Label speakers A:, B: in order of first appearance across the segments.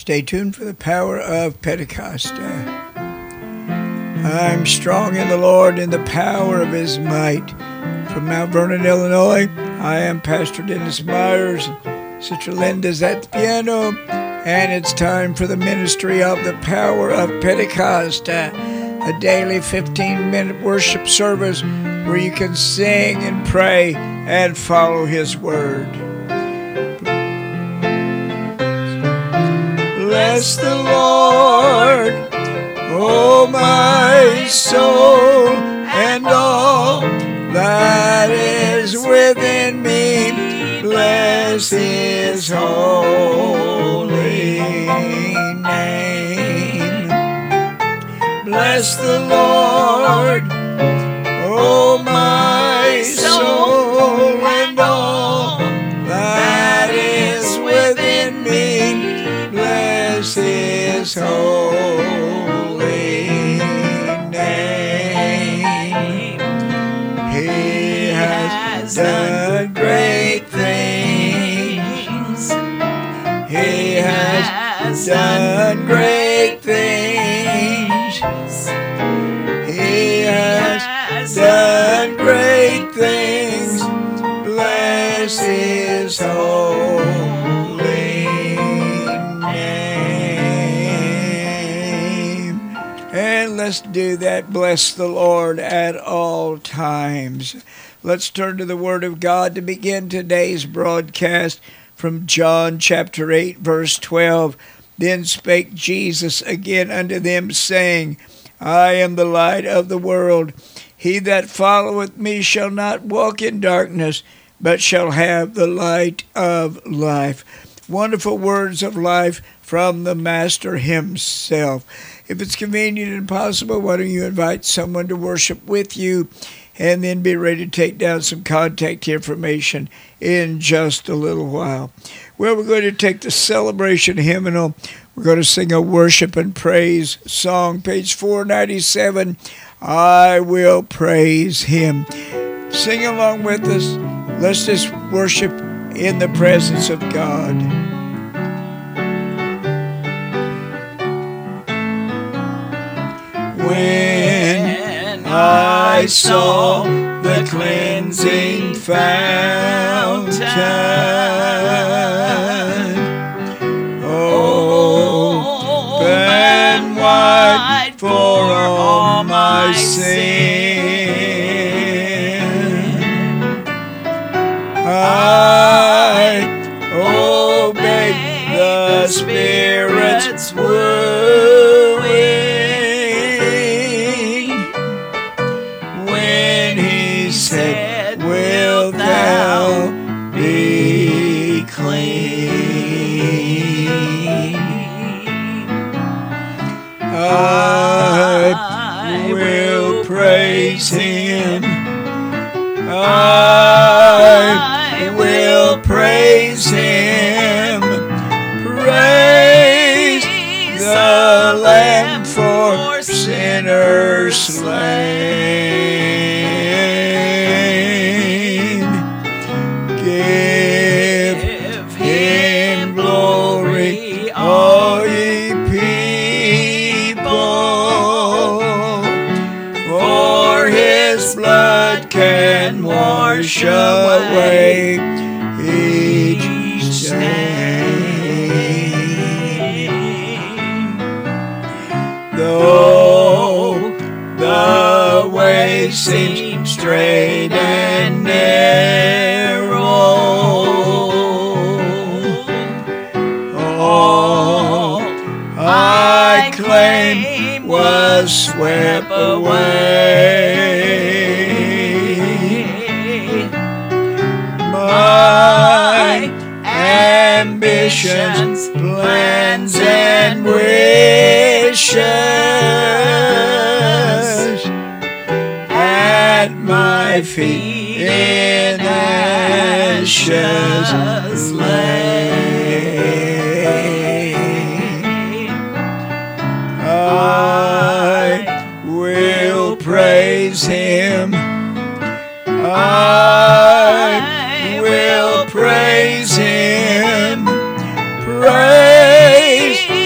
A: Stay tuned for the power of Pentecost. I'm strong in the Lord in the power of His might. From Mount Vernon, Illinois, I am Pastor Dennis Myers. Sister Linda's at the piano, and it's time for the ministry of the power of Pentecost, a daily 15-minute worship service where you can sing and pray and follow His word. Bless the Lord, O my soul, and all that is within me. Bless His holy name. Bless the Lord, O my soul, and all that is within me. Bless His holy name. He has done great things. He has done great things. He has done great things. Bless His holy name. And let's do that. Bless the Lord at all times. Let's turn to the Word of God to begin today's broadcast from John chapter 8, verse 12. Then spake Jesus again unto them, saying, I am the light of the world. He that followeth me shall not walk in darkness, but shall have the light of life. Wonderful words of life from the Master Himself. If it's convenient and possible, why don't you invite someone to worship with you, and then be ready to take down some contact information in just a little while. Well, we're going to take the celebration hymnal. We're going to sing a worship and praise song, page 497, I Will Praise Him. Sing along with us. Let's just worship in the presence of God. When I saw the cleansing fountain, open wide for all my sin, I obeyed the Spirit's wooing. Said, wilt thou be clean? I will praise Him. I will praise Him. Praise the Lamb for sinners slain. All ye people, for His blood can wash away each stain. Though the way seems straight and narrow, I claim was swept away. My ambitions, plans, and wishes at my feet in ashes lay. I will praise Him. I will praise Him. Praise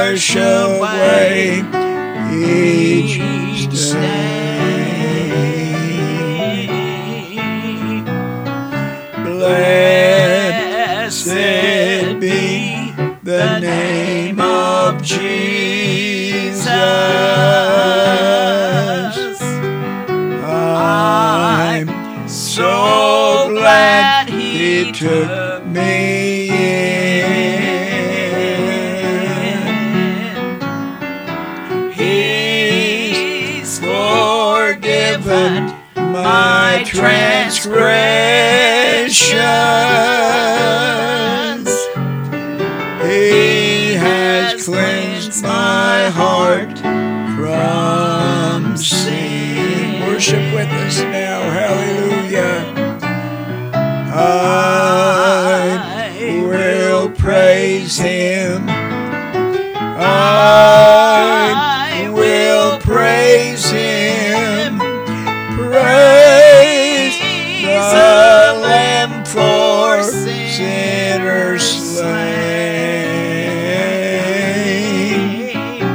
A: wash away each stain. Blessed be the name of Jesus. I'm so glad He took me in. He's forgiven my transgressions. He has cleansed my heart from sin. Worship with us now. Hallelujah. I will praise Him. I will praise Him. Praise the Lamb for sinners slain.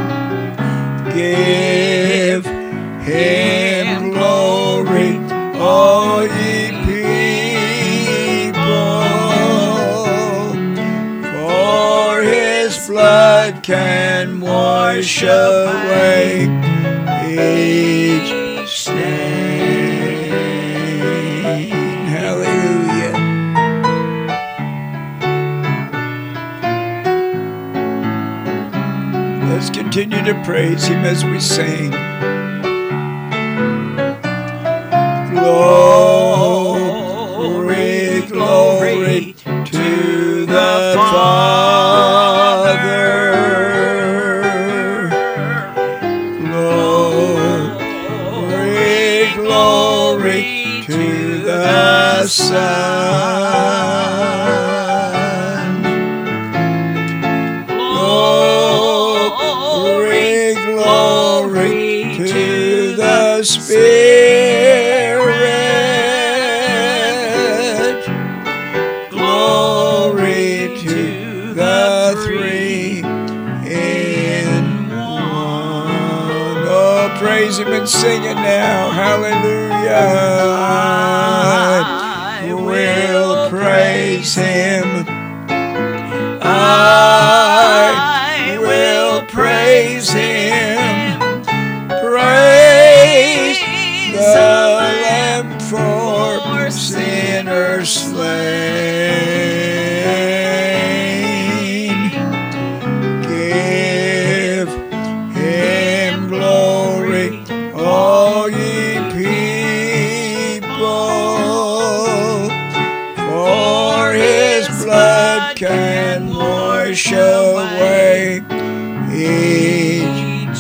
A: Give Him glory, all ye people, for His blood can wash away each stain. Hallelujah. Let's continue to praise Him as we sing. Glory, glory to the Father. Glory, glory to the Son. Glory, glory to the Spirit. Glory to the three in one. Oh, praise Him and sing it now. Hallelujah. I will praise Him. I will praise Him. Praise the Lamb for sinners slain. Give Him glory, all ye people, for His blood can wash away each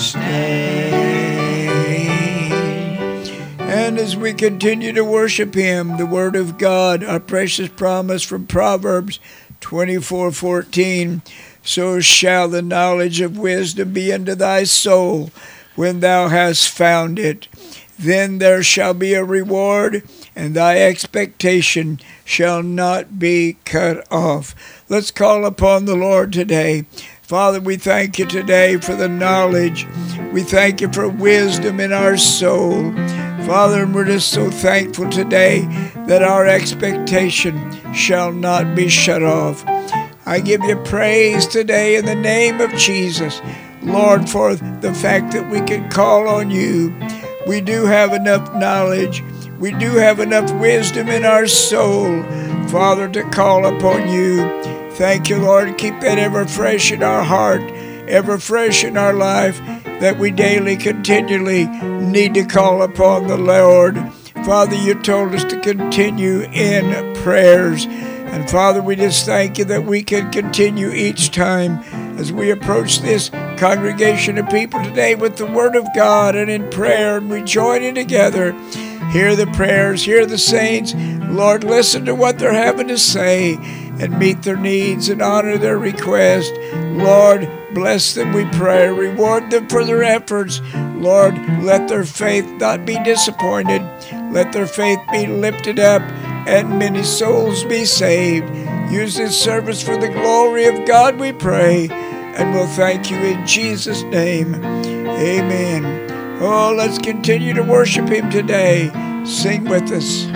A: stain. And as we continue to worship Him, the Word of God, our precious promise from Proverbs 24:14, so shall the knowledge of wisdom be unto thy soul when thou hast found it. Then there shall be a reward, and thy expectation shall not be cut off. Let's call upon the Lord today. Father, we thank You today for the knowledge. We thank You for wisdom in our soul. Father, and we're just so thankful today that our expectation shall not be shut off. I give You praise today in the name of Jesus, Lord, for the fact that we can call on You. We do have enough knowledge. We do have enough wisdom in our soul, Father, to call upon You. Thank You, Lord. Keep that ever fresh in our heart, ever fresh in our life, that we daily, continually need to call upon the Lord. Father, You told us to continue in prayers. And Father, we just thank You that we can continue each time as we approach this congregation of people today with the Word of God and in prayer, and we join in together. Hear the prayers, hear the saints. Lord, listen to what they're having to say and meet their needs and honor their request. Lord, bless them, we pray. Reward them for their efforts. Lord, let their faith not be disappointed. Let their faith be lifted up and many souls be saved. Use this service for the glory of God, we pray. and we'll thank you in Jesus' name. Amen. Oh, let's continue to worship him today. Sing with us.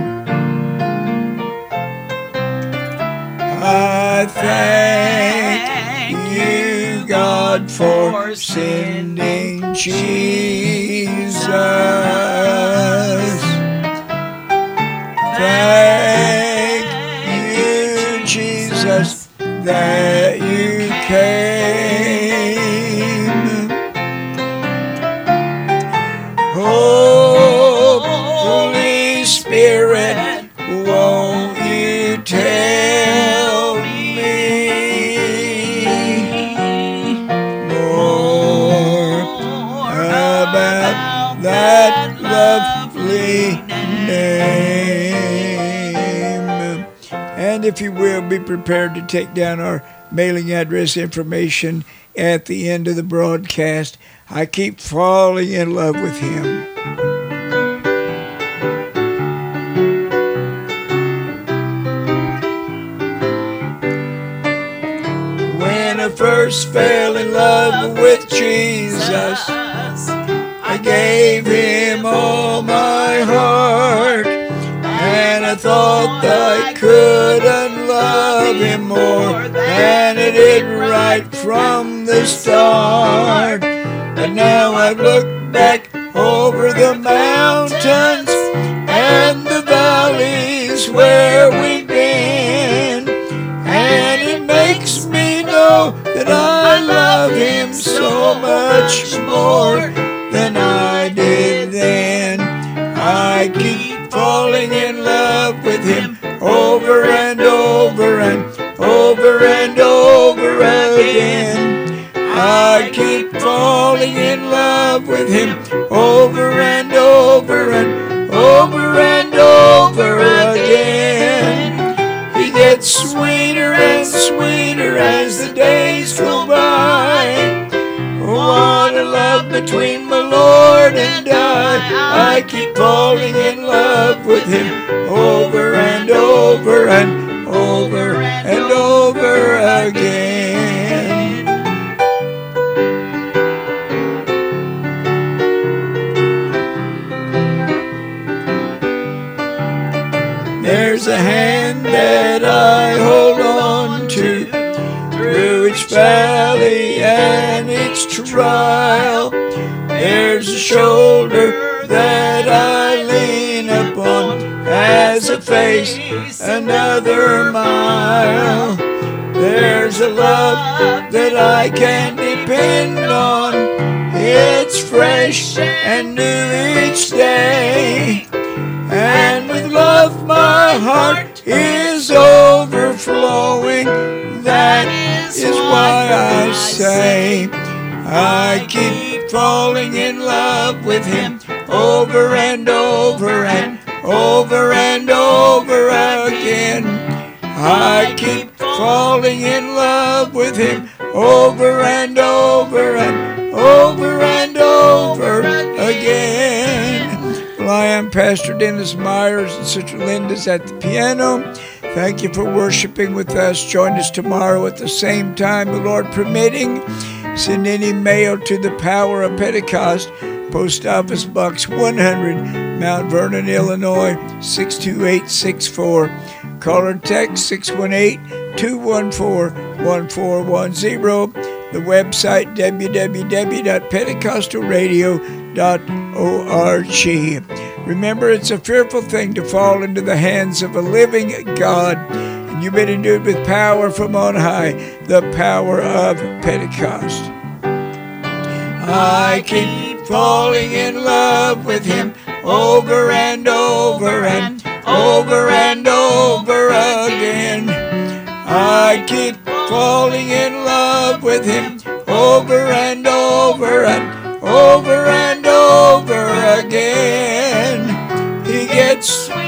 A: I thank you, God, for sending Jesus. Thank you, Jesus, that you came. Holy Spirit, won't you tell more about that lovely name? And if you will, be prepared to take down our mailing address information at the end of the broadcast. I keep falling in love with him. When I first fell in love with Jesus, I gave him all my heart, and I thought I couldn't love him more than I did right from the start. But now I've looked back over the mountains and the valleys where we've been, and it makes me know that I love him so much more than I did then. I keep falling in love with him over and over and over and over again. I keep falling in love with him over and over and over and over again. He gets sweeter and sweeter as the days go by. What a love between my Lord and I keep falling in love with him over and over and over and over again. There's a hand that I hold on to through each valley and each trial. There's a shoulder that I lean upon as I face another mile. There's a love that I can depend on. It's fresh and new each day. And with love my heart is overflowing. That is why I say I keep falling in love with him over and over and over and over again. I keep falling in love with him over and over and over and over again. Well, I am Pastor Dennis Myers, and Sister Linda's at the piano. Thank you for worshiping with us. Join us tomorrow at the same time, the Lord permitting. Send any mail to the Power of Pentecost, Post Office Box 100, Mount Vernon, Illinois, 62864. Call or text 618-214-1410. The website www.pentecostalradio.org. Remember, it's a fearful thing to fall into the hands of a living God, and you've been endued with power from on high, the power of Pentecost. I keep falling in love with him over and over and over and over again. I keep falling in love with him over and over and over and over again. He gets